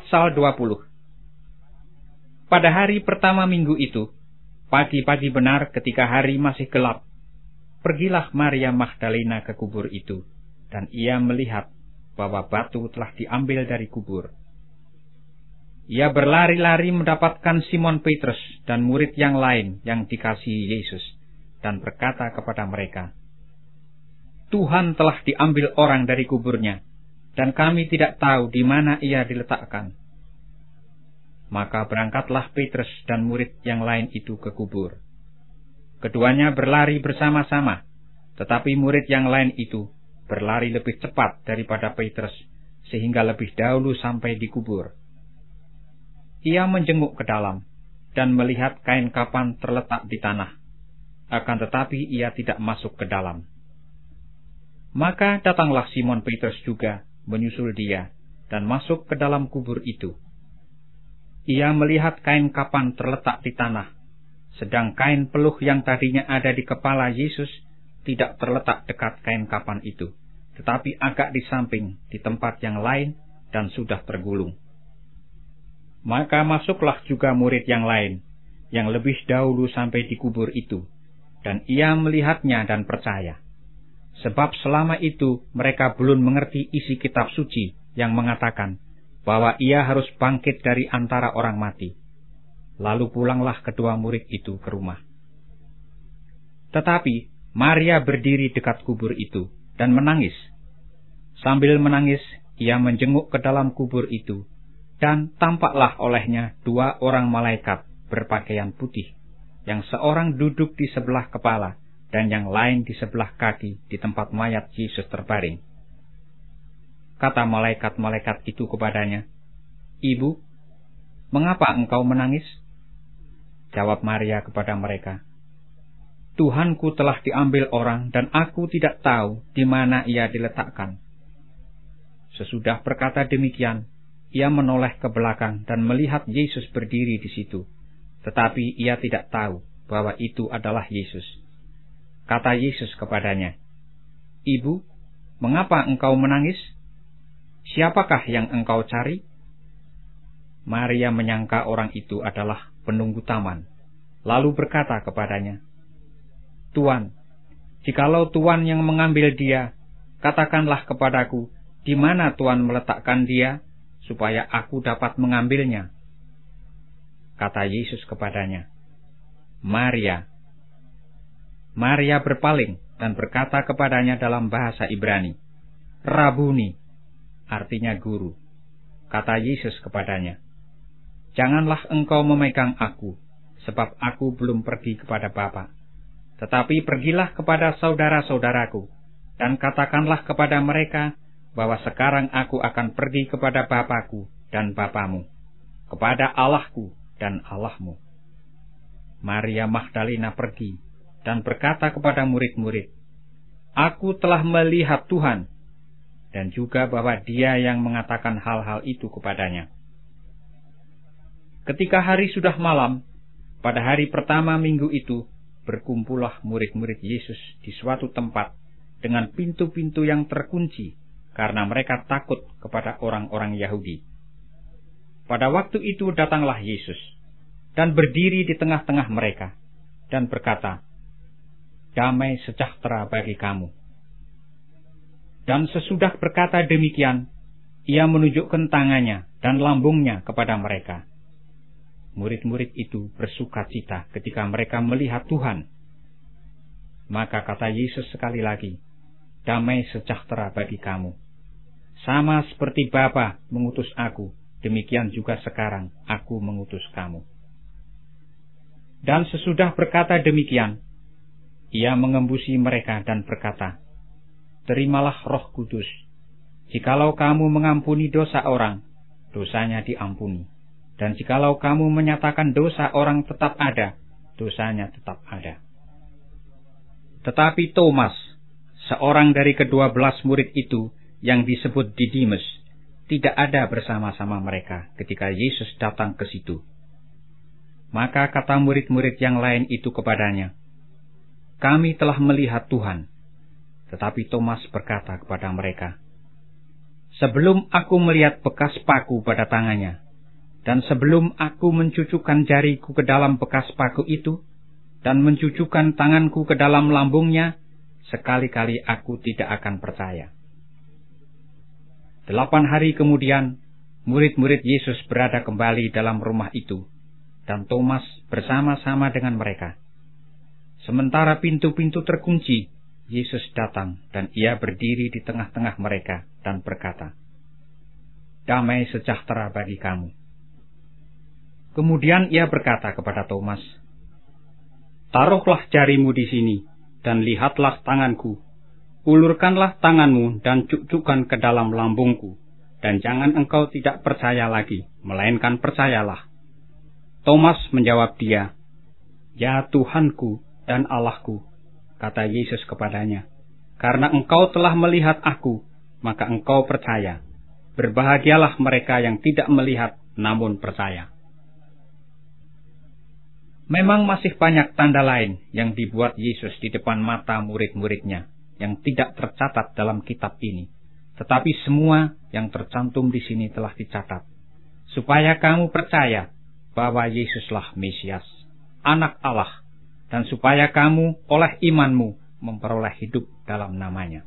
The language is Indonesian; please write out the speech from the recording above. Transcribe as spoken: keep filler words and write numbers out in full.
Pasal dua puluh. Pada hari pertama minggu itu, pagi-pagi benar ketika hari masih gelap, pergilah Maria Magdalena ke kubur itu, dan ia melihat bahwa batu telah diambil dari kubur. Ia berlari-lari mendapatkan Simon Petrus dan murid yang lain yang dikasihi Yesus, dan berkata kepada mereka, "Tuhan telah diambil orang dari kuburnya, dan kami tidak tahu di mana ia diletakkan." Maka berangkatlah Petrus dan murid yang lain itu ke kubur. Keduanya berlari bersama-sama, tetapi murid yang lain itu berlari lebih cepat daripada Petrus, sehingga lebih dahulu sampai di kubur. Ia menjenguk ke dalam, dan melihat kain kapan terletak di tanah, akan tetapi ia tidak masuk ke dalam. Maka datanglah Simon Petrus juga, menyusul dia, dan masuk ke dalam kubur itu. Ia melihat kain kapan terletak di tanah, sedang kain peluh yang tadinya ada di kepala Yesus tidak terletak dekat kain kapan itu, tetapi agak di samping di tempat yang lain dan sudah tergulung. Maka masuklah juga murid yang lain, yang lebih dahulu sampai di kubur itu, dan ia melihatnya dan percaya. Sebab selama itu mereka belum mengerti isi kitab suci yang mengatakan bahwa ia harus bangkit dari antara orang mati. Lalu pulanglah kedua murid itu ke rumah. Tetapi Maria berdiri dekat kubur itu dan menangis. Sambil menangis, ia menjenguk ke dalam kubur itu, dan tampaklah olehnya dua orang malaikat berpakaian putih, yang seorang duduk di sebelah kepala, dan yang lain di sebelah kaki di tempat mayat Yesus terbaring. Kata malaikat-malaikat itu kepadanya, "Ibu, mengapa engkau menangis?" Jawab Maria kepada mereka, "Tuhanku telah diambil orang, dan aku tidak tahu di mana ia diletakkan." Sesudah berkata demikian, ia menoleh ke belakang dan melihat Yesus berdiri di situ, tetapi ia tidak tahu bahwa itu adalah Yesus. Kata Yesus kepadanya, "Ibu, mengapa engkau menangis? Siapakah yang engkau cari?" Maria menyangka orang itu adalah penunggu taman, lalu berkata kepadanya, "Tuan, jikalau Tuan yang mengambil dia, katakanlah kepadaku, di mana Tuan meletakkan dia, supaya aku dapat mengambilnya." Kata Yesus kepadanya, "Maria." Maria berpaling dan berkata kepadanya dalam bahasa Ibrani, "Rabuni," artinya guru. Kata Yesus kepadanya, "Janganlah engkau memegang aku, sebab aku belum pergi kepada Bapa. Tetapi pergilah kepada saudara-saudaraku, dan katakanlah kepada mereka bahwa sekarang aku akan pergi kepada Bapa-Ku dan Bapamu, kepada Allah-Ku dan Allahmu." Maria Magdalena pergi dan berkata kepada murid-murid, "Aku telah melihat Tuhan," dan juga bahwa Dia yang mengatakan hal-hal itu kepadanya. Ketika hari sudah malam, pada hari pertama minggu itu, berkumpullah murid-murid Yesus di suatu tempat dengan pintu-pintu yang terkunci, karena mereka takut kepada orang-orang Yahudi. Pada waktu itu datanglah Yesus, dan berdiri di tengah-tengah mereka, dan berkata, "Damai sejahtera bagi kamu." Dan sesudah berkata demikian, ia menunjukkan tangannya dan lambungnya kepada mereka. Murid-murid itu bersuka cita ketika mereka melihat Tuhan. Maka kata Yesus sekali lagi, "Damai sejahtera bagi kamu. Sama seperti Bapa mengutus aku, demikian juga sekarang aku mengutus kamu." Dan sesudah berkata demikian, ia mengembusi mereka dan berkata, "Terimalah Roh Kudus. Jikalau kamu mengampuni dosa orang, dosanya diampuni. Dan jikalau kamu menyatakan dosa orang tetap ada, dosanya tetap ada." Tetapi Thomas, seorang dari kedua belas murid itu yang disebut Didimus, tidak ada bersama-sama mereka ketika Yesus datang ke situ. Maka kata murid-murid yang lain itu kepadanya, "Kami telah melihat Tuhan." Tetapi Thomas berkata kepada mereka, sebelum aku melihat bekas paku pada tangannya, dan sebelum aku mencucukkan jariku ke dalam bekas paku itu, dan mencucukkan tanganku ke dalam lambungnya, sekali-kali aku tidak akan percaya." Delapan hari kemudian, murid-murid Yesus berada kembali dalam rumah itu, dan Thomas bersama-sama dengan mereka. Sementara pintu-pintu terkunci, Yesus datang dan ia berdiri di tengah-tengah mereka dan berkata, "Damai sejahtera bagi kamu." Kemudian ia berkata kepada Thomas, "Taruhlah jarimu di sini, dan lihatlah tanganku. Ulurkanlah tanganmu dan cucukkan ke dalam lambungku, dan jangan engkau tidak percaya lagi, melainkan percayalah." Thomas menjawab dia, "Ya Tuhanku dan Allahku," kata Yesus kepadanya, "karena engkau telah melihat aku, maka engkau percaya. Berbahagialah mereka yang tidak melihat namun percaya." Memang masih banyak tanda lain yang dibuat Yesus di depan mata murid-muridnya yang tidak tercatat dalam kitab ini. Tetapi semua yang tercantum di sini telah dicatat, supaya kamu percaya bahwa Yesuslah Mesias, Anak Allah, dan supaya kamu oleh imanmu memperoleh hidup dalam namanya.